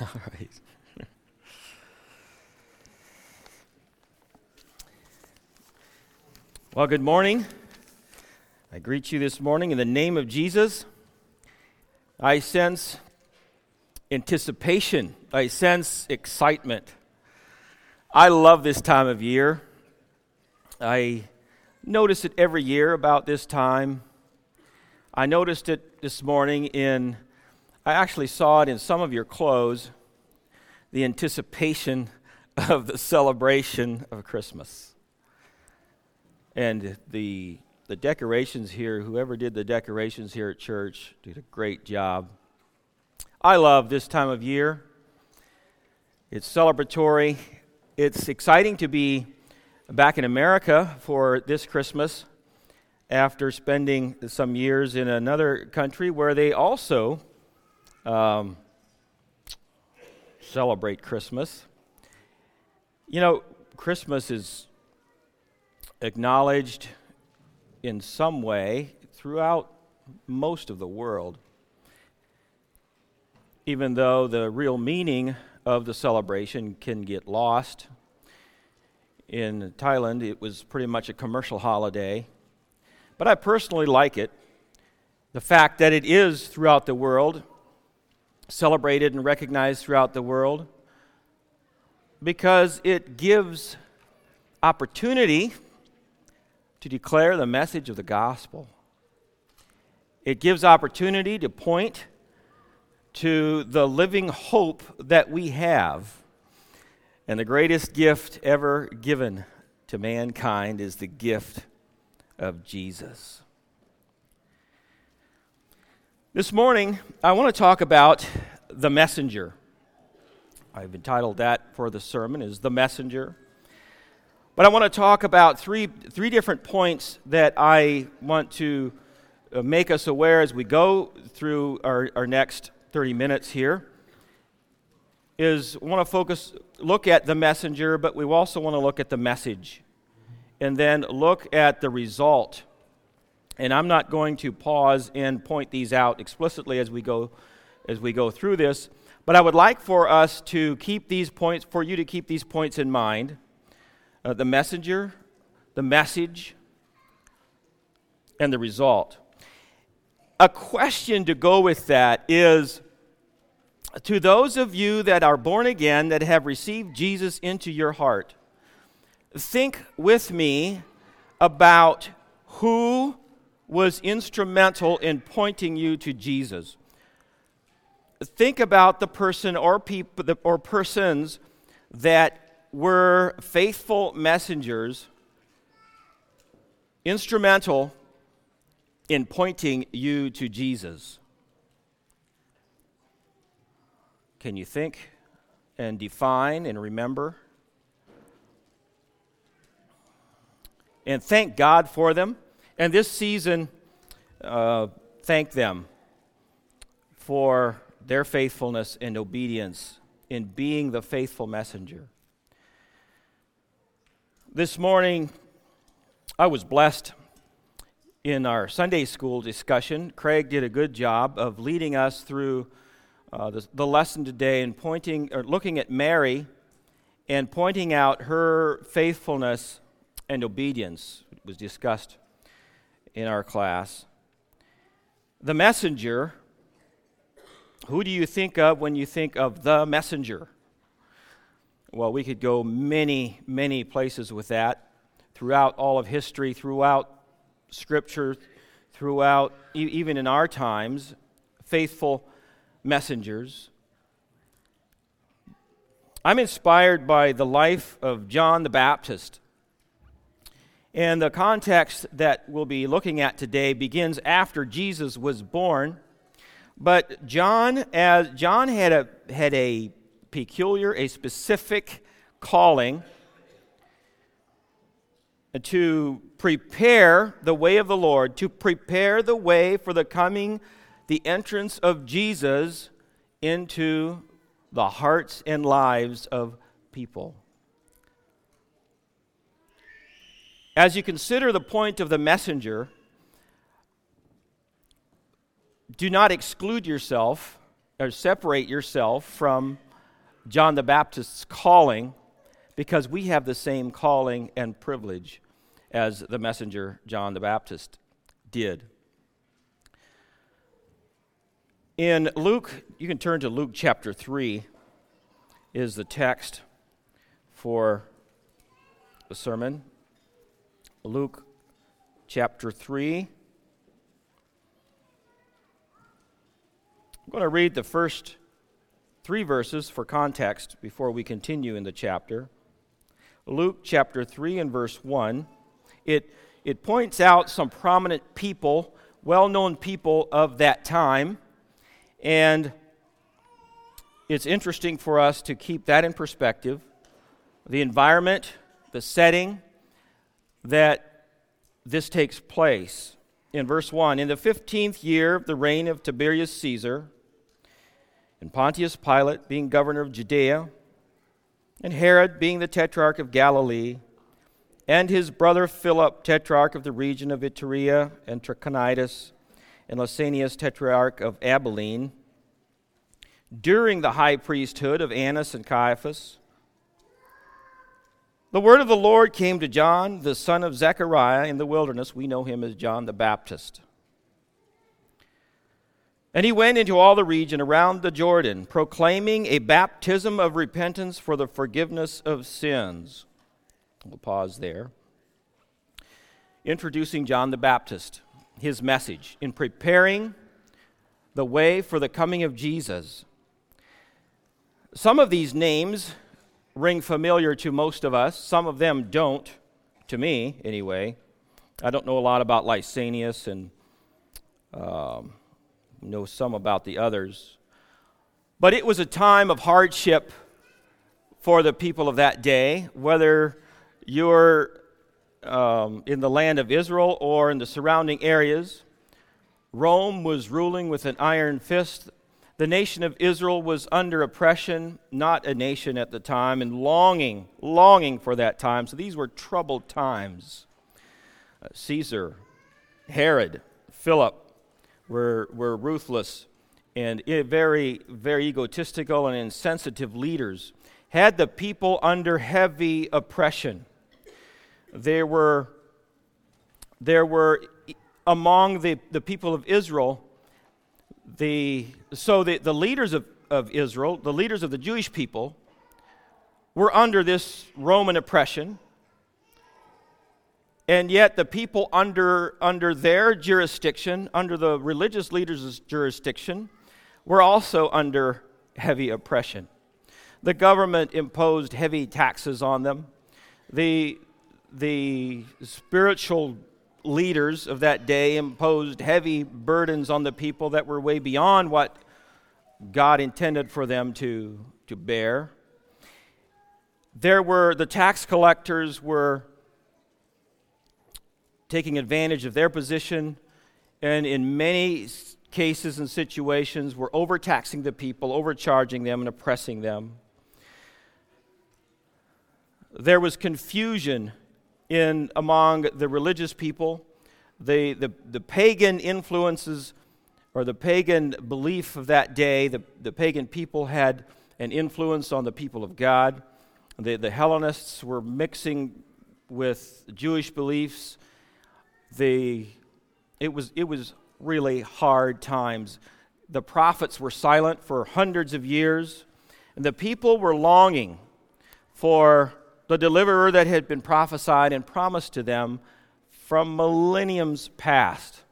All right. Well, good morning. I greet you this morning in the name of Jesus. I sense anticipation. I sense excitement. I love this time of year. I notice it every year about this time. I noticed it this morning I actually saw it in some of your clothes, the anticipation of the celebration of Christmas. And the decorations here, whoever did the decorations here at church did a great job. I love this time of year. It's celebratory. It's exciting to be back in America for this Christmas after spending some years in another country where they also celebrate Christmas. You know, Christmas is acknowledged in some way throughout most of the world, even though the real meaning of the celebration can get lost. In Thailand, it was pretty much a commercial holiday, but I personally like it. The fact that it is throughout the world, celebrated and recognized throughout the world, because it gives opportunity to declare the message of the gospel. It gives opportunity to point to the living hope that we have. And the greatest gift ever given to mankind is the gift of Jesus. This morning, I want to talk about the messenger. I've entitled that for the sermon is The Messenger. But I want to talk about three different points that I want to make us aware as we go through our next 30 minutes here. I want to look at the messenger, but we also want to look at the message, and then look at the result. And I'm not going to pause and point these out explicitly as we go through this, but I would like for us to keep these points, for you to keep these points in mind. The messenger, the message, and the result. A question to go with that is, to those of you that are born again, that have received Jesus into your heart, think with me about who was instrumental in pointing you to Jesus. Think about the person or people or persons that were faithful messengers, instrumental in pointing you to Jesus. Can you think and define and remember? And thank God for them. And this season, thank them for their faithfulness and obedience in being the faithful messenger. This morning, I was blessed in our Sunday school discussion. Craig did a good job of leading us through the lesson today and looking at Mary and pointing out her faithfulness and obedience. It was discussed in our class. The messenger, who do you think of when you think of the messenger? Well, we could go many, many places with that throughout all of history, throughout Scripture, throughout, even in our times, faithful messengers. I'm inspired by the life of John the Baptist. And the context that we'll be looking at today begins after Jesus was born. But John had a peculiar, a specific calling to prepare the way of the Lord, to prepare the way for the entrance of Jesus into the hearts and lives of people. As you consider the point of the messenger, do not exclude yourself or separate yourself from John the Baptist's calling because we have the same calling and privilege as the messenger John the Baptist did. In Luke, you can turn to Luke chapter 3, is the text for the sermon. Luke chapter 3. I'm going to read the first 3 verses for context before we continue in the chapter. Luke chapter 3 and verse 1. It points out some prominent people, well-known people of that time, and it's interesting for us to keep that in perspective. The environment, the setting that this takes place. In verse 1, in the 15th year of the reign of Tiberius Caesar, and Pontius Pilate being governor of Judea, and Herod being the tetrarch of Galilee, and his brother Philip, tetrarch of the region of Iturea and Trachonitis, and Lysanias, tetrarch of Abilene, during the high priesthood of Annas and Caiaphas, the word of the Lord came to John, the son of Zechariah, in the wilderness. We know him as John the Baptist. And he went into all the region around the Jordan, proclaiming a baptism of repentance for the forgiveness of sins. We'll pause there. Introducing John the Baptist, his message in preparing the way for the coming of Jesus. Some of these names ring familiar to most of us. Some of them don't, to me anyway. I don't know a lot about Lysanias and know some about the others. But it was a time of hardship for the people of that day, whether you're in the land of Israel or in the surrounding areas. Rome was ruling with an iron fist. The nation of Israel was under oppression, not a nation at the time, and longing for that time. So these were troubled times. Caesar, Herod, Philip were ruthless and very, very egotistical and insensitive leaders. Had the people under heavy oppression. There were among the people of Israel, the leaders of Israel, the leaders of the Jewish people, were under this Roman oppression, and yet the people under their jurisdiction, under the religious leaders' jurisdiction, were also under heavy oppression. The government imposed heavy taxes on them. The spiritual leaders of that day imposed heavy burdens on the people that were way beyond what God intended for them to bear. The tax collectors were taking advantage of their position, and in many cases and situations were overtaxing the people, overcharging them, and oppressing them. There was confusion among the religious people. The pagan influences, or the pagan belief of that day, the pagan people had an influence on the people of God. The Hellenists were mixing with Jewish beliefs. It was really hard times. The prophets were silent for hundreds of years, and the people were longing for the deliverer that had been prophesied and promised to them from millenniums past.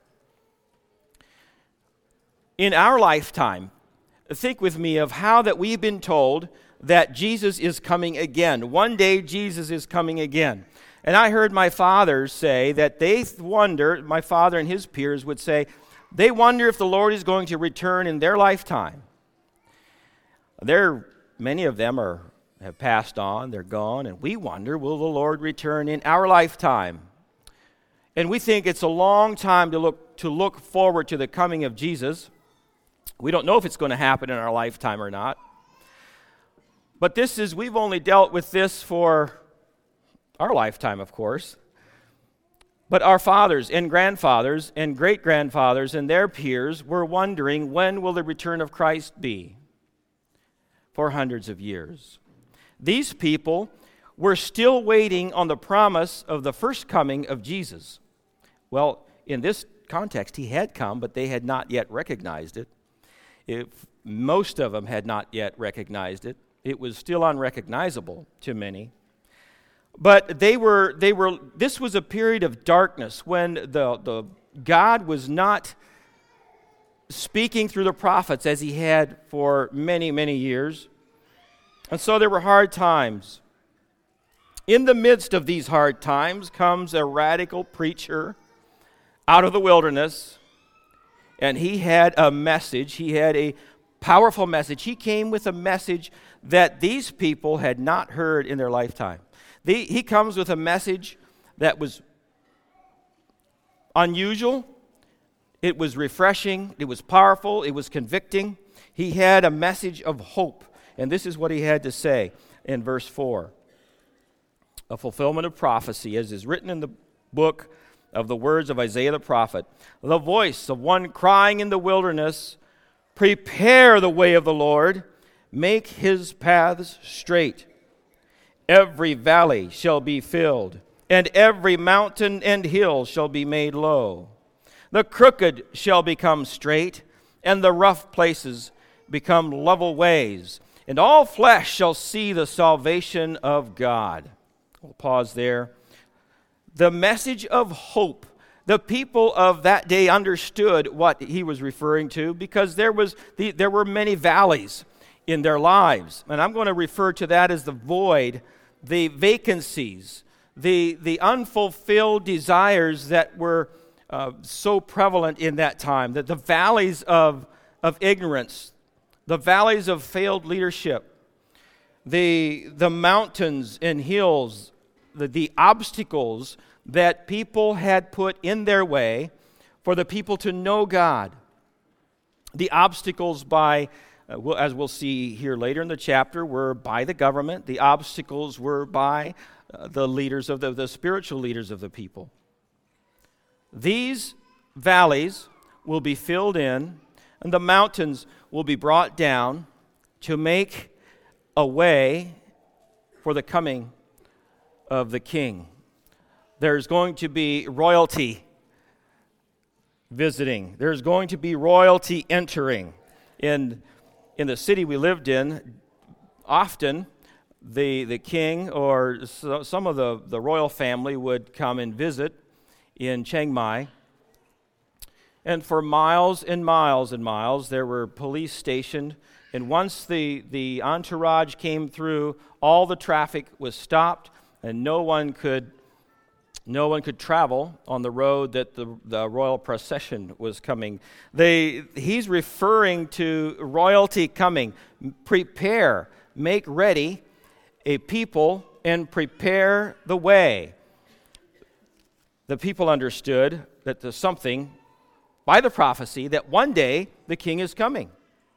In our lifetime, think with me of how that we've been told that Jesus is coming again. One day Jesus is coming again. And I heard my father say that they wonder, my father and his peers would say, they wonder if the Lord is going to return in their lifetime. Many of them have passed on, they're gone, and we wonder, will the Lord return in our lifetime? And we think it's a long time to look forward to the coming of Jesus. We don't know if it's going to happen in our lifetime or not. But we've only dealt with this for our lifetime, of course. But our fathers and grandfathers and great-grandfathers and their peers were wondering, when will the return of Christ be? for hundreds of years. These people were still waiting on the promise of the first coming of Jesus. Well, in this context, he had come, but they had not yet recognized it. Most of them had not yet recognized it. It was still unrecognizable to many. But this was a period of darkness when the God was not speaking through the prophets as he had for many, many years. And so there were hard times. In the midst of these hard times comes a radical preacher out of the wilderness, and he had a message. He had a powerful message. He came with a message that these people had not heard in their lifetime. He comes with a message that was unusual. It was refreshing. It was powerful. It was convicting. He had a message of hope. And this is what he had to say in verse 4. A fulfillment of prophecy, as is written in the book of the words of Isaiah the prophet. The voice of one crying in the wilderness, prepare the way of the Lord, make his paths straight. Every valley shall be filled, and every mountain and hill shall be made low. The crooked shall become straight, and the rough places become level ways, and all flesh shall see the salvation of God. We'll pause there. The message of hope. The people of that day understood what he was referring to because there were many valleys in their lives. And I'm going to refer to that as the void, the vacancies, the unfulfilled desires that were so prevalent in that time, that the valleys of ignorance, the valleys of failed leadership, the mountains and hills, the obstacles that people had put in their way for the people to know God. The obstacles as we'll see here later in the chapter, were by the government. The obstacles were by the leaders of the spiritual leaders of the people. These valleys will be filled in, and the mountains will be brought down to make a way for the coming of the King. There's going to be royalty visiting. There's going to be royalty entering. In the city we lived in, often the king or some of the royal family would come and visit in Chiang Mai. And for miles and miles and miles, there were police stationed. And once the entourage came through, all the traffic was stopped, and no one could travel on the road that the royal procession was coming. He's referring to royalty coming. Prepare, make ready a people, and prepare the way. The people understood that there's something by the prophecy that one day the king is coming.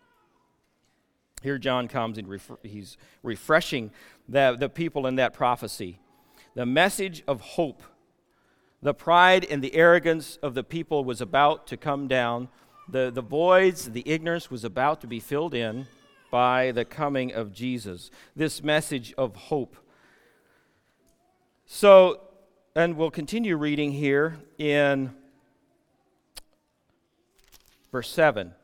Here John comes and he's refreshing the people in that prophecy. The message of hope. The pride and the arrogance of the people was about to come down. The voids, the ignorance was about to be filled in by the coming of Jesus. This message of hope. So, and we'll continue reading here in verse 7.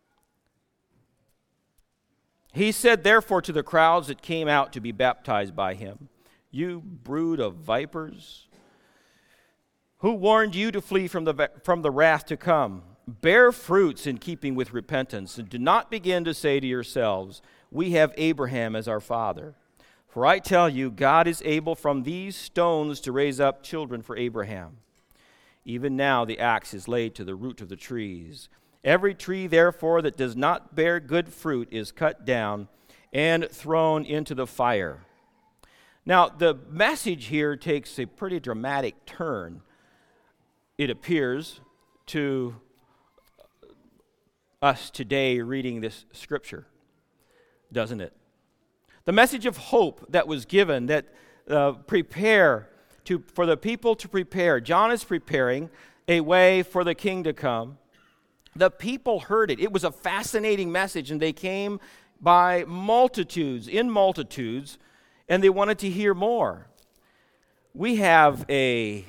He said, therefore, to the crowds that came out to be baptized by him, you brood of vipers, who warned you to flee from the wrath to come? Bear fruits in keeping with repentance, and do not begin to say to yourselves, we have Abraham as our father. For I tell you, God is able from these stones to raise up children for Abraham. Even now the axe is laid to the root of the trees. Every tree, therefore, that does not bear good fruit is cut down and thrown into the fire. Now, the message here takes a pretty dramatic turn, it appears, to us today reading this scripture, doesn't it? The message of hope that was given, that for the people to prepare. John is preparing a way for the king to come. The people heard it. It was a fascinating message, and they came by multitudes, in multitudes, and they wanted to hear more. We have in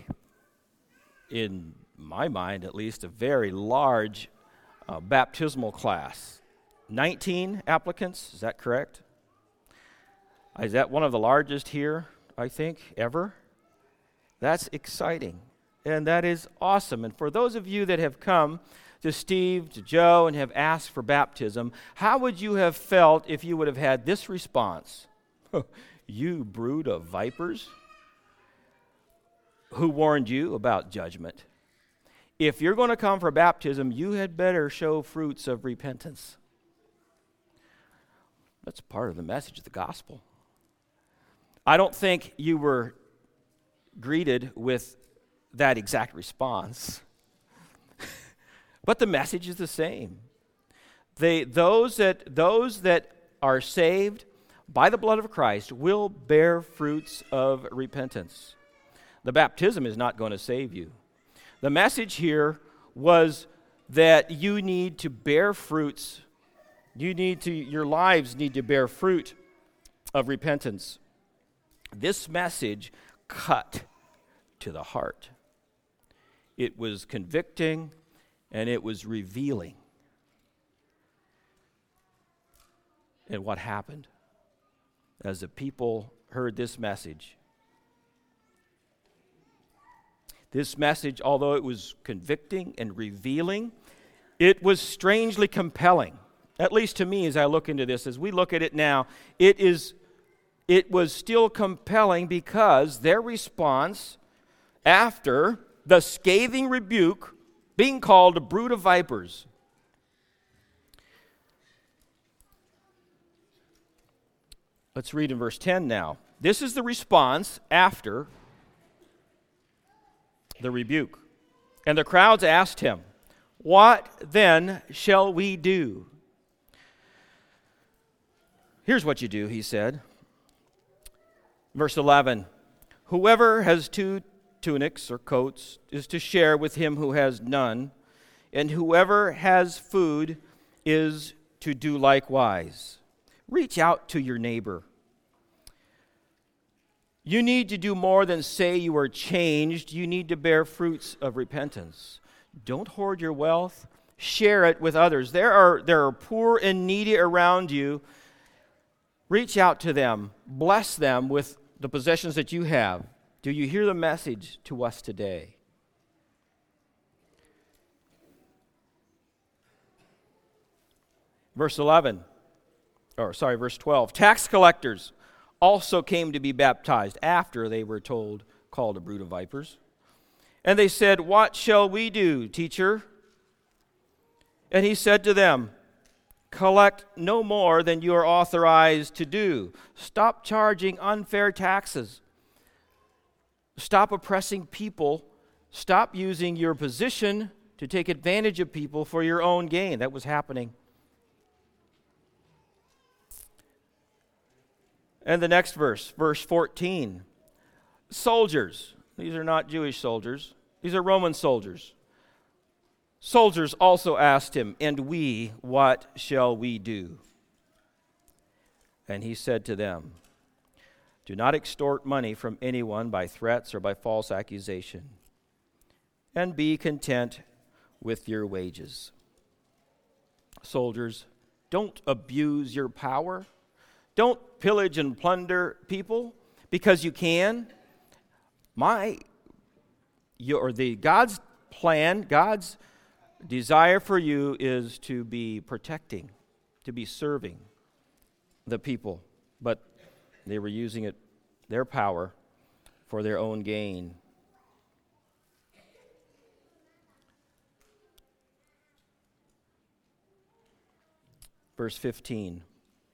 my mind at least, a very large baptismal class. 19 applicants, is that correct? Is that one of the largest here, I think, ever? That's exciting, and that is awesome. And for those of you that have come to Steve, to Joe, and have asked for baptism, how would you have felt if you would have had this response? You brood of vipers? Who warned you about judgment? If you're going to come for baptism, you had better show fruits of repentance. That's part of the message of the gospel. I don't think you were greeted with that exact response. But the message is the same. Those that are saved by the blood of Christ will bear fruits of repentance. The baptism is not going to save you. The message here was that you need to bear fruits. Your lives need to bear fruit of repentance. This message cut to the heart. It was convicting and it was revealing. And what happened as the people heard this message? This message, although it was convicting and revealing, it was strangely compelling. At least to me, as I look into this, as we look at it now, it was still compelling because their response after the scathing rebuke, being called a brood of vipers. Let's read in verse 10 now. This is the response after the rebuke. And the crowds asked him, "What then shall we do?" Here's what you do, he said. Verse 11, "Whoever has 2 tunics or coats is to share with him who has none, and whoever has food is to do likewise. Reach out to your neighbor." You need to do more than say you are changed. You need to bear fruits of repentance. Don't hoard your wealth. Share it with others. There are poor and needy around you. Reach out to them. Bless them with the possessions that you have. Do you hear the message to us today? Verse 12. Tax collectors also came to be baptized after they were called a brood of vipers. And they said, "What shall we do, teacher?" And he said to them, "Collect no more than you are authorized to do. Stop charging unfair taxes. Stop oppressing people. Stop using your position to take advantage of people for your own gain." That was happening. And the next verse 14. Soldiers, these are not Jewish soldiers, these are Roman soldiers. Soldiers also asked him, "And we, what shall we do?" And he said to them, "Do not extort money from anyone by threats or by false accusation, and be content with your wages." Soldiers, don't abuse your power. Don't pillage and plunder people because you can. God's plan, God's desire for you is to be protecting, to be serving the people. But they were using their power for their own gain. Verse 15.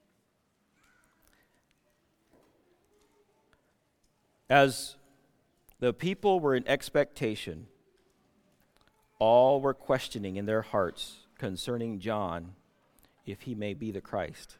As the people were in expectation, all were questioning in their hearts concerning John, if he may be the Christ.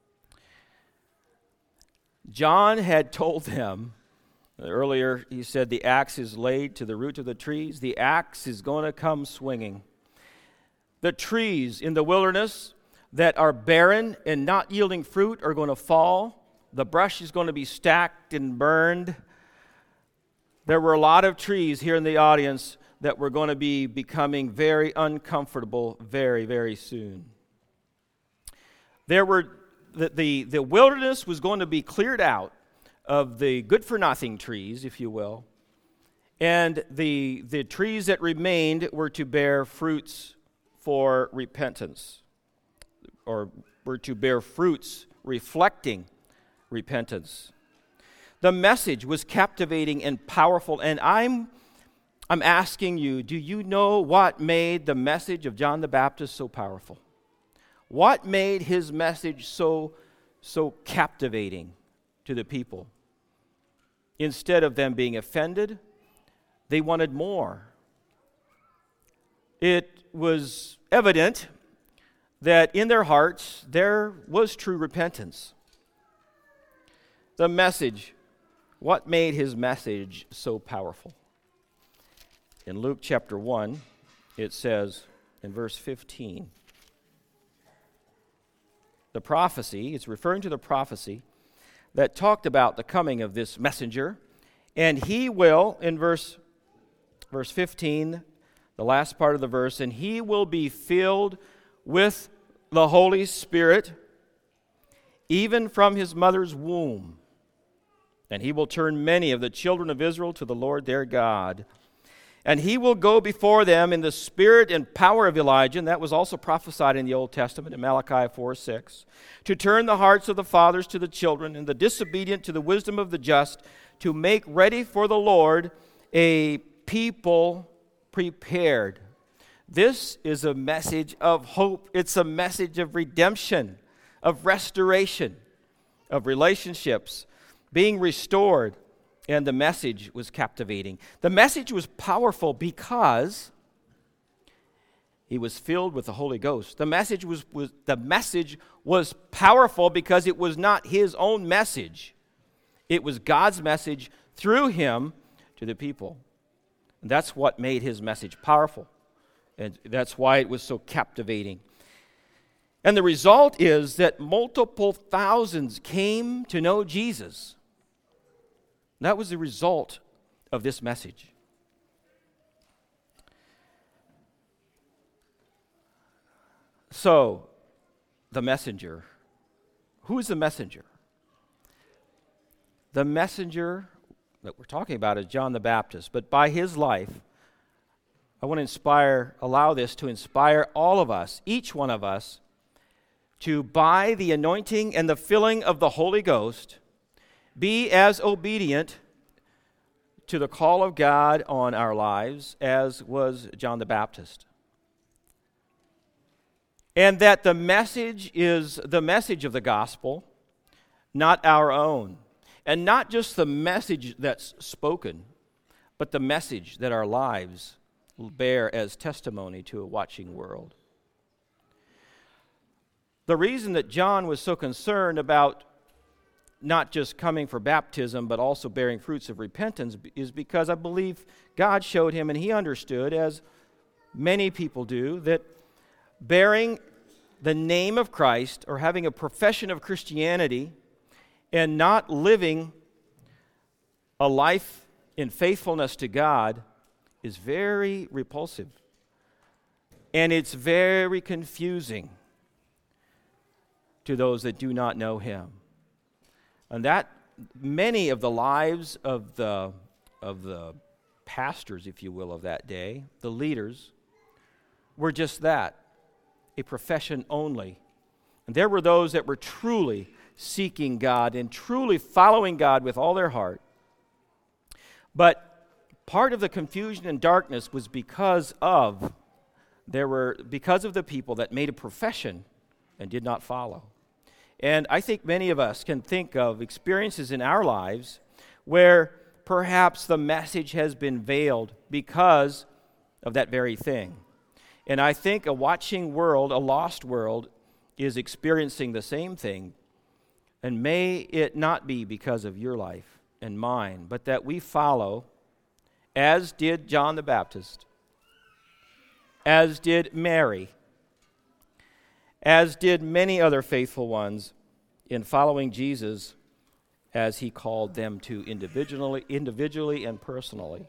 John had told them, earlier he said, the axe is laid to the root of the trees. The axe is going to come swinging. The trees in the wilderness, that are barren and not yielding fruit are going to fall. The brush is going to be stacked and burned. There were a lot of trees here in the audience that were going to be becoming very uncomfortable very, very soon. There were the wilderness was going to be cleared out of the good-for-nothing trees, if you will, and the trees that remained were to bear fruits for repentance, or were to bear fruits reflecting repentance. The message was captivating and powerful, and I'm asking you, do you know what made the message of John the Baptist so powerful? What made his message so captivating to the people? Instead of them being offended, they wanted more. It was evident that in their hearts there was true repentance. The message, what made his message so powerful? In Luke chapter 1, it says in verse 15, the prophecy, it's referring to the prophecy that talked about the coming of this messenger, and he will, in verse 15, the last part of the verse, and he will be filled with the Holy Spirit, even from his mother's womb. And he will turn many of the children of Israel to the Lord their God. And he will go before them in the spirit and power of Elijah, and that was also prophesied in the Old Testament in Malachi 4:6, to turn the hearts of the fathers to the children, and the disobedient to the wisdom of the just, to make ready for the Lord a people prepared. This is a message of hope. It's a message of redemption, of restoration, of relationships being restored. And the message was captivating. The message was powerful because he was filled with the Holy Ghost. The message was powerful because it was not his own message. It was God's message through him to the people. And that's what made his message powerful. And that's why it was so captivating. And the result is that multiple thousands came to know Jesus. That was the result of this message. So, the messenger. Who is the messenger? The messenger that we're talking about is John the Baptist. But by his life, I want to allow this to inspire all of us, each one of us, to, by the anointing and the filling of the Holy Ghost, be as obedient to the call of God on our lives as was John the Baptist. And that the message is the message of the gospel, not our own. And not just the message that's spoken, but the message that our lives will bear as testimony to a watching world. The reason that John was so concerned about not just coming for baptism, but also bearing fruits of repentance, is because I believe God showed him, and he understood, as many people do, that bearing the name of Christ or having a profession of Christianity and not living a life in faithfulness to God is very repulsive. And it's very confusing to those that do not know him. And that many of the lives of the pastors, if you will, of that day, the leaders, were just that, a profession only. And there were those that were truly seeking God and truly following God with all their heart. But part of the confusion and darkness was because of the people that made a profession and did not follow. And I think many of us can think of experiences in our lives where perhaps the message has been veiled because of that very thing. And I think a watching world, a lost world, is experiencing the same thing. And may it not be because of your life and mine, but that we follow, as did John the Baptist, as did Mary, as did many other faithful ones in following Jesus as he called them to individually and personally.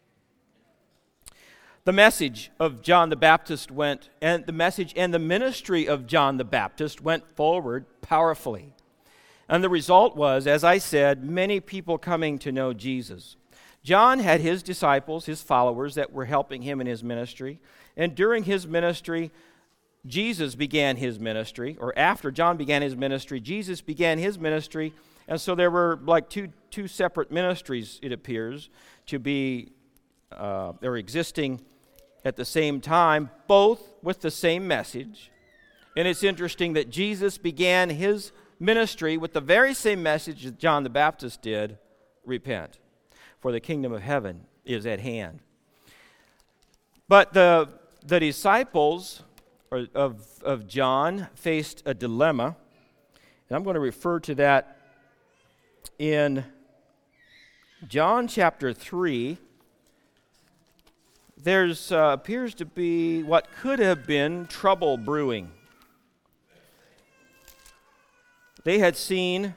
The message of John the Baptist and the ministry of John the Baptist went forward powerfully. And the result was, as I said, many people coming to know Jesus. John had his disciples, his followers that were helping him in his ministry. And during his ministry, Jesus began his ministry, or after John began his ministry, Jesus began his ministry. And so there were like two separate ministries, it appears, to be or existing at the same time, both with the same message. And it's interesting that Jesus began his ministry with the very same message that John the Baptist did: repent, for the kingdom of heaven is at hand. But the disciples of John faced a dilemma, and I'm going to refer to that in John chapter 3. There's appears to be what could have been trouble brewing. They had seen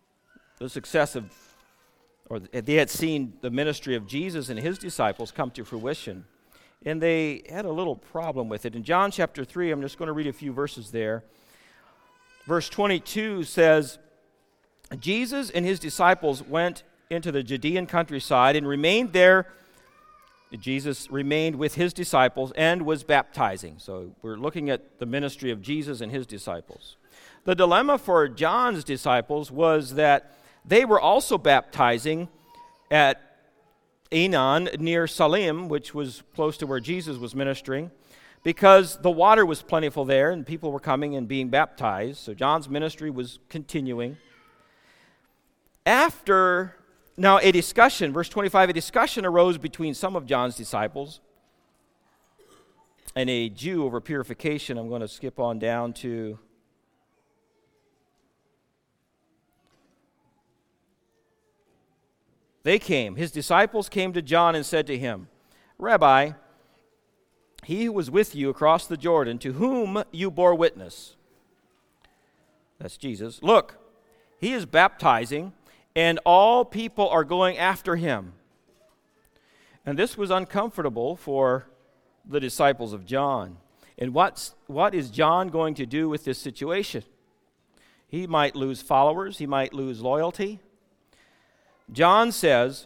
they had seen the ministry of Jesus and his disciples come to fruition, and they had a little problem with it. In John chapter 3, I'm just going to read a few verses there. Verse 22 says, Jesus and his disciples went into the Judean countryside and remained there. Jesus remained with his disciples and was baptizing. So we're looking at the ministry of Jesus and his disciples. The dilemma for John's disciples was that they were also baptizing at Aenon near Salim, which was close to where Jesus was ministering, because the water was plentiful there and people were coming and being baptized. So John's ministry was continuing. Now a discussion, verse 25, a discussion arose between some of John's disciples and a Jew over purification. I'm going to skip on down to his disciples came to John and said to him, Rabbi, he who was with you across the Jordan, to whom you bore witness, that's Jesus, look, he is baptizing, and all people are going after him. And this was uncomfortable for the disciples of John. And what is John going to do with this situation? He might lose followers. He might lose loyalty. John says,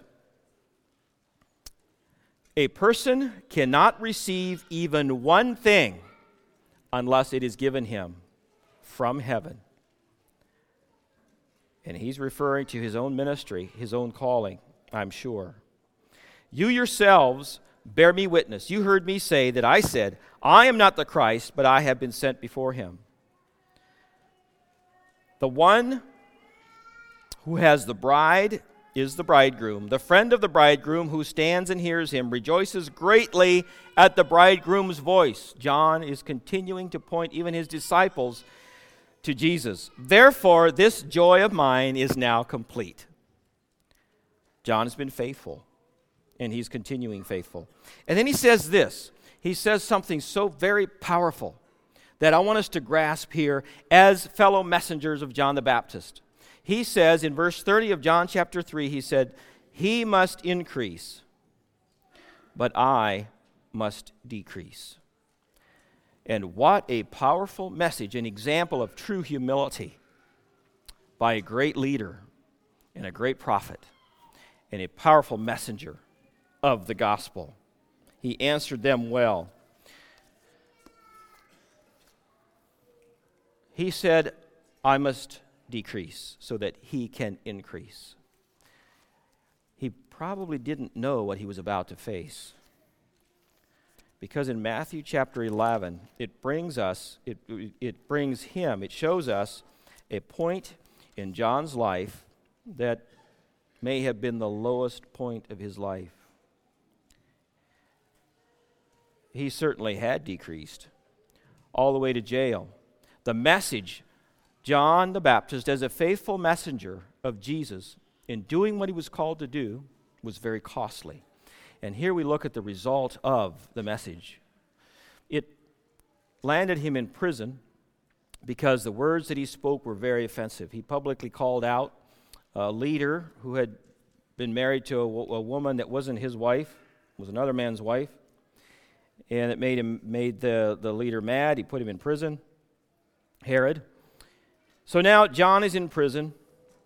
a person cannot receive even one thing unless it is given him from heaven. And he's referring to his own ministry, his own calling, I'm sure. You yourselves bear me witness. You heard me say that I said, I am not the Christ, but I have been sent before him. The one who has the bride is the bridegroom. The friend of the bridegroom who stands and hears him rejoices greatly at the bridegroom's voice. John is continuing to point even his disciples to Jesus. Therefore, this joy of mine is now complete. John has been faithful, and he's continuing faithful. And then he says this. He says something so very powerful that I want us to grasp here as fellow messengers of John the Baptist. He says in verse 30 of John chapter 3, he said, he must increase, but I must decrease. And what a powerful message, an example of true humility by a great leader and a great prophet and a powerful messenger of the gospel. He answered them well. He said, I must decrease so that he can increase. He probably didn't know what he was about to face. Because in Matthew chapter 11, it shows us a point in John's life that may have been the lowest point of his life. He certainly had decreased all the way to jail. The message, John the Baptist, as a faithful messenger of Jesus in doing what he was called to do, was very costly. And here we look at the result of the message. It landed him in prison because the words that he spoke were very offensive. He publicly called out a leader who had been married to a woman that wasn't his wife, was another man's wife, and it made the leader mad. He put him in prison, Herod. So now John is in prison,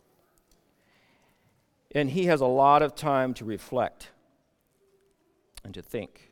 and he has a lot of time to reflect and to think.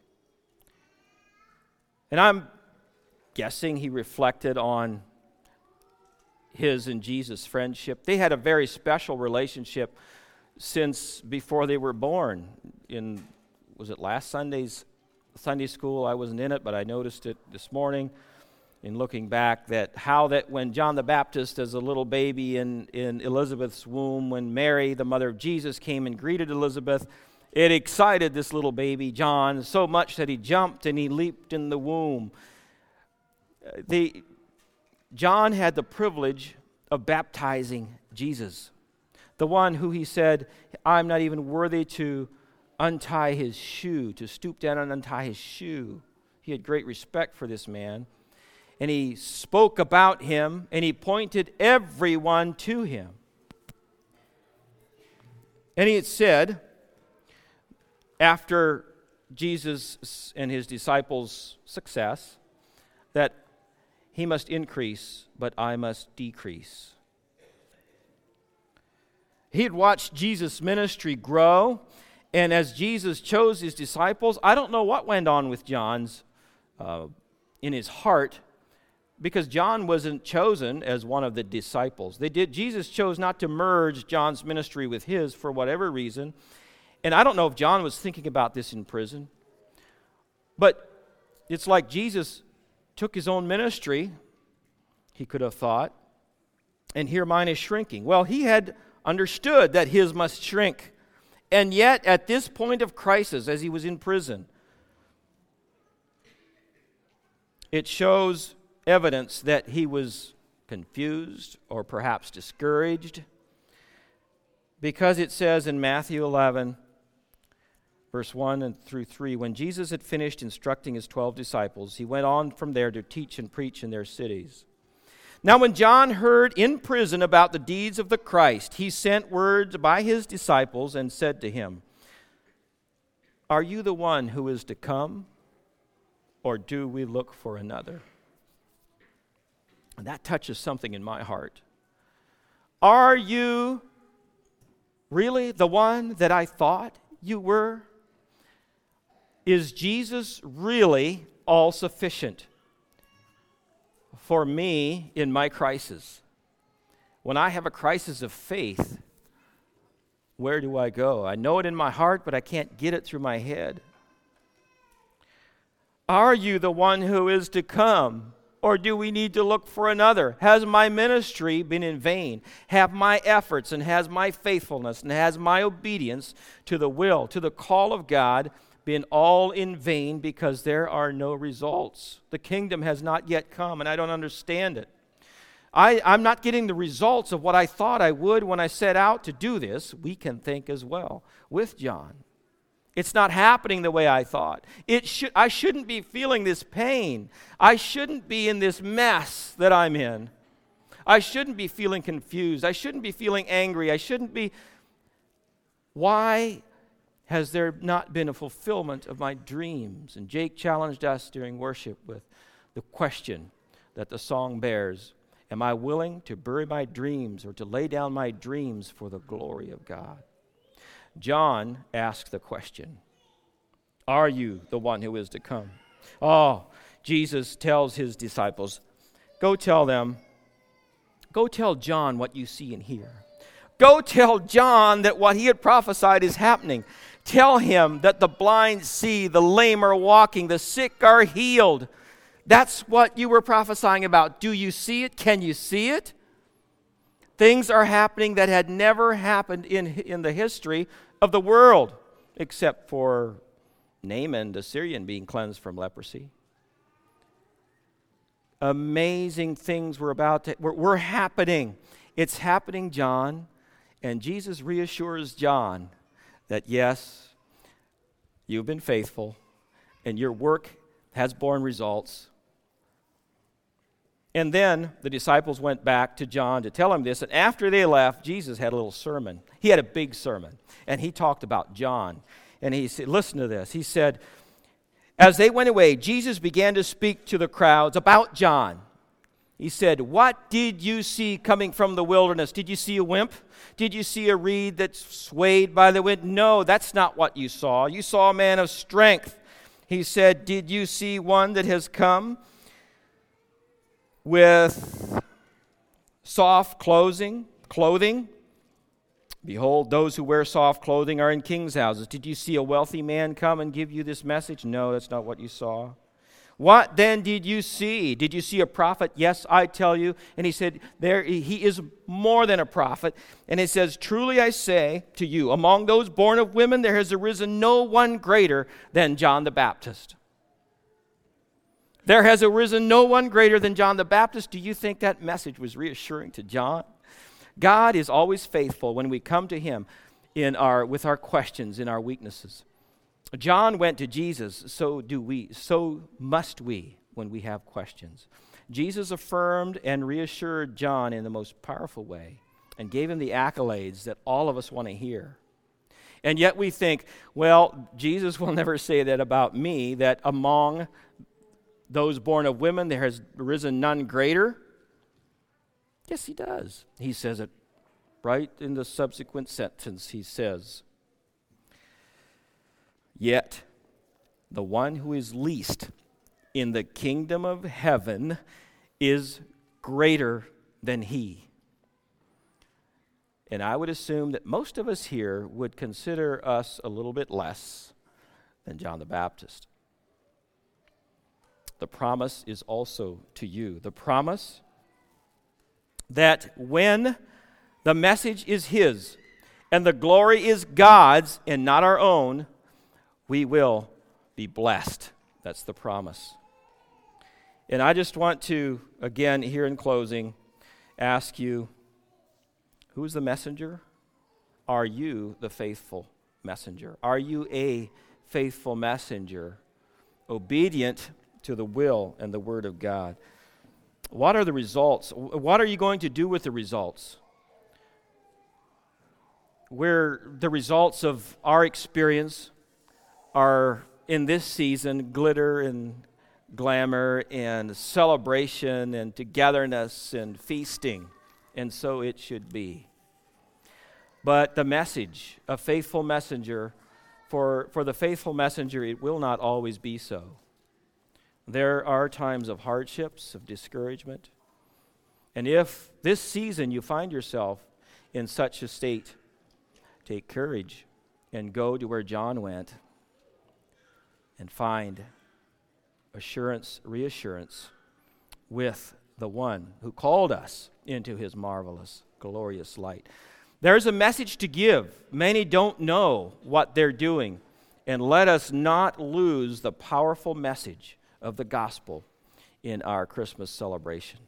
And I'm guessing he reflected on his and Jesus' friendship. They had a very special relationship since before they were born. Was it last Sunday's Sunday school? I wasn't in it, but I noticed it this morning in looking back that when John the Baptist as a little baby in Elizabeth's womb, when Mary, the mother of Jesus, came and greeted Elizabeth, it excited this little baby John so much that he jumped and he leaped in the womb. John had the privilege of baptizing Jesus, the one who he said, I'm not even worthy to untie his shoe, to stoop down and untie his shoe. He had great respect for this man, and he spoke about him, and he pointed everyone to him. And he had said, after Jesus and his disciples' success, that he must increase, but I must decrease. He had watched Jesus' ministry grow, and as Jesus chose his disciples, I don't know what went on with John's in his heart, because John wasn't chosen as one of the disciples. Jesus chose not to merge John's ministry with his for whatever reason, and I don't know if John was thinking about this in prison, but it's like Jesus took his own ministry, he could have thought, and here mine is shrinking. Well, he had understood that his must shrink. And yet, at this point of crisis, as he was in prison, it shows evidence that he was confused or perhaps discouraged, because it says in Matthew 11, verse 1 and through 3, when Jesus had finished instructing his 12 disciples, he went on from there to teach and preach in their cities. Now when John heard in prison about the deeds of the Christ, he sent word by his disciples and said to him, are you the one who is to come, or do we look for another? And that touches something in my heart. Are you really the one that I thought you were? Is Jesus really all sufficient for me in my crisis? When I have a crisis of faith, where do I go? I know it in my heart, but I can't get it through my head. Are you the one who is to come, or do we need to look for another? Has my ministry been in vain? Have my efforts and has my faithfulness and has my obedience to the will, to the call of God been all in vain because there are no results? The kingdom has not yet come, and I don't understand it. I'm not getting the results of what I thought I would when I set out to do this. We can think as well with John. It's not happening the way I thought. I shouldn't be feeling this pain. I shouldn't be in this mess that I'm in. I shouldn't be feeling confused. I shouldn't be feeling angry. I shouldn't be... Why has there not been a fulfillment of my dreams? And Jake challenged us during worship with the question that the song bears. Am I willing to bury my dreams or to lay down my dreams for the glory of God? John asked the question, are you the one who is to come? Oh, Jesus tells his disciples, go tell John what you see and hear. Go tell John that what he had prophesied is happening. Tell him that the blind see, the lame are walking, the sick are healed. That's what you were prophesying about. Do you see it? Can you see it? Things are happening that had never happened in the history of the world, except for Naaman the Syrian being cleansed from leprosy. Amazing things were happening. It's happening, John. And Jesus reassures John that yes, you've been faithful and your work has borne results. And then the disciples went back to John to tell him this. And after they left, Jesus had a little sermon. He had a big sermon. And he talked about John. And he said, listen to this. He said, as they went away, Jesus began to speak to the crowds about John. He said, what did you see coming from the wilderness? Did you see a wimp? Did you see a reed that swayed by the wind? No, that's not what you saw. You saw a man of strength. He said, did you see one that has come with soft clothing? Behold, those who wear soft clothing are in kings' houses. Did you see a wealthy man come and give you this message? No, that's not what you saw. What then did you see? Did you see a prophet? Yes, I tell you. And he said, he is more than a prophet. And it says, truly I say to you, among those born of women, there has arisen no one greater than John the Baptist. There has arisen no one greater than John the Baptist. Do you think that message was reassuring to John? God is always faithful when we come to him with our questions, in our weaknesses. John went to Jesus, so do we, so must we when we have questions. Jesus affirmed and reassured John in the most powerful way and gave him the accolades that all of us want to hear. And yet we think, well, Jesus will never say that about me, that among those born of women there has risen none greater. Yes, he does. He says it right in the subsequent sentence. He says, yet the one who is least in the kingdom of heaven is greater than he. And I would assume that most of us here would consider us a little bit less than John the Baptist. The promise is also to you. The promise that when the message is his and the glory is God's and not our own, we will be blessed. That's the promise. And I just want to, again, here in closing, ask you, who's the messenger? Are you the faithful messenger? Are you a faithful messenger, obedient to the will and the word of God? What are the results? What are you going to do with the results? Where the results of our experience are in this season glitter and glamour and celebration and togetherness and feasting, and so it should be. But the message, a faithful messenger, for the faithful messenger, it will not always be so. There are times of hardships, of discouragement. And if this season you find yourself in such a state, take courage and go to where John went and find assurance, reassurance with the one who called us into his marvelous, glorious light. There's a message to give. Many don't know what they're doing. And let us not lose the powerful message of the gospel in our Christmas celebration.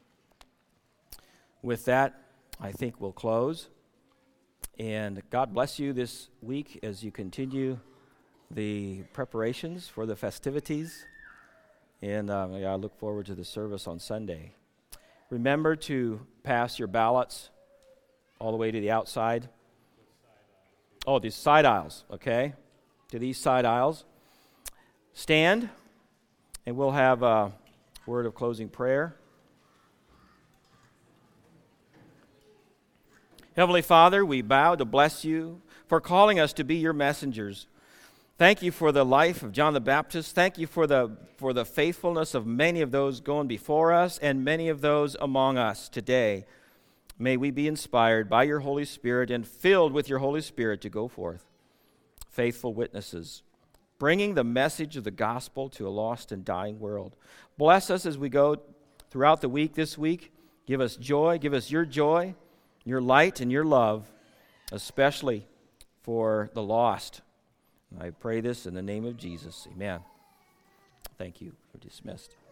With that, I think we'll close. And God bless you this week as you continue the preparations for the festivities. And I look forward to the service on Sunday. Remember to pass your ballots all the way to the outside. Oh, these side aisles, okay? To these side aisles. Stand. And we'll have a word of closing prayer. Heavenly Father, we bow to bless you for calling us to be your messengers. Thank you for the life of John the Baptist. Thank you for the faithfulness of many of those going before us and many of those among us today. May we be inspired by your Holy Spirit and filled with your Holy Spirit to go forth, faithful witnesses, bringing the message of the gospel to a lost and dying world. Bless us as we go throughout the week this week. Give us joy. Give us your light, and your love, especially for the lost. I pray this in the name of Jesus. Amen. Thank you. We're dismissed.